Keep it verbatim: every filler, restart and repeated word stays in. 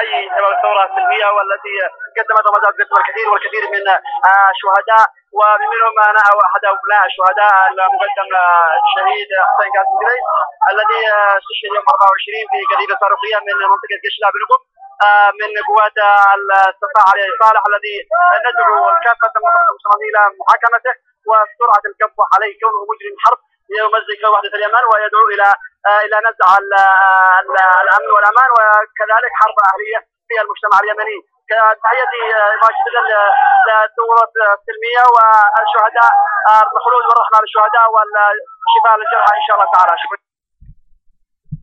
نحيي الثوره السلميه والتي قدمت وما زالت تقدم الكثير والكثير من الشهداء، ومنهم انا احد ابناء الشهداء المقدم الشهيد حسين قاسم قريش الذي استشهد يوم أربعة وعشرين في قذيفه صاروخيه من منطقه قشلاء بنقب من قوات السفاح علي صالح، الذي ندعو كافه المنظمات الاسرائيليه الى محاكمته وسرعه القبض عليه كونه مجرم حرب يمزق وحده اليمن ويدعو الى الى نزع الامن والامان وكذلك حرب اهليه في المجتمع اليمني. تحياتي ماجدا للثوره السلميه والشهداء، الخلود والرحمه للشهداء والشفاء للجرحى ان شاء الله تعالى. شكرا.